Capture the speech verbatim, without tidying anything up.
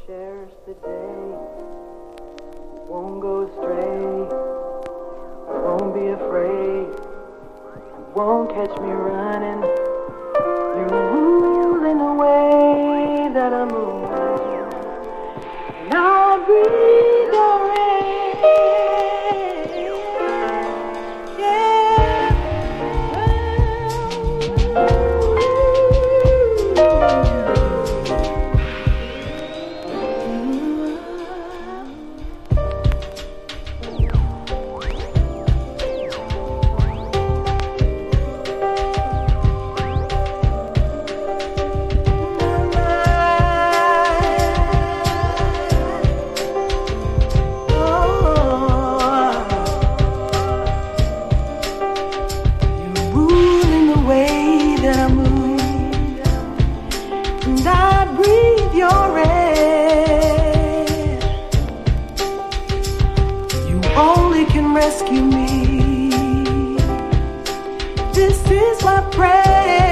cherish the day. Won't go astray. Won't be afraid. You won't catch me running. You're ruling the way that I move. And I'll breathe your air. Yeah. Rescue me. This is my prayer.